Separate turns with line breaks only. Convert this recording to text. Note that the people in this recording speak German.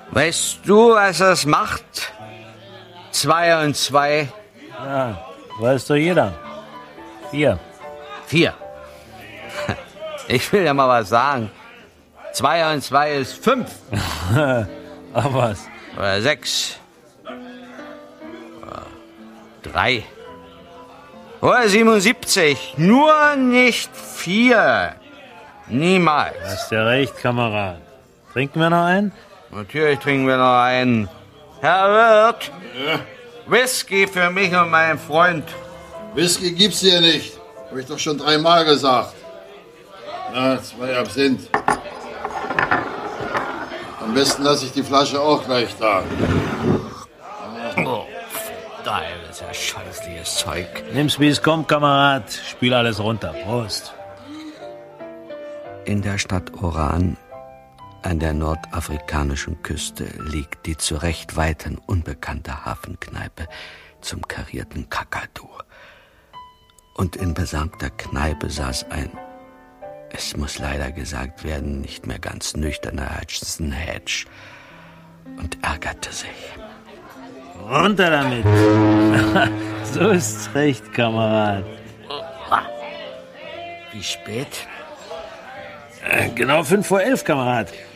Weißt du, was das macht? 2 und 2?
Ja, weiß doch jeder. 4.
4. Ich will ja mal was sagen. 2 und 2 ist 5.
Ach was.
Oder 6. Oder 3. Oder 77. Nur nicht 4. Niemals.
Hast ja recht, Kamerad. Trinken wir noch einen?
Natürlich trinken wir noch einen. Herr Wirt, Whisky für mich und meinen Freund.
Whisky gibt's hier nicht. Hab ich doch schon 3-mal gesagt. Na, 2 Absinth. Am besten lasse ich die Flasche auch gleich da.
Oh, da ist ja scheußliches Zeug.
Nimm's wie es kommt, Kamerad. Spiel alles runter. Prost.
In der Stadt Oran, an der nordafrikanischen Küste, liegt die zu Recht weiten unbekannte Hafenkneipe zum karierten Kakadu. Und in besagter Kneipe saß ein, es muss leider gesagt werden, nicht mehr ganz nüchterner Hudson Hedge und ärgerte sich.
Runter damit. So ist's recht, Kamerad.
Wie spät?
Genau 5 vor 11, Kamerad.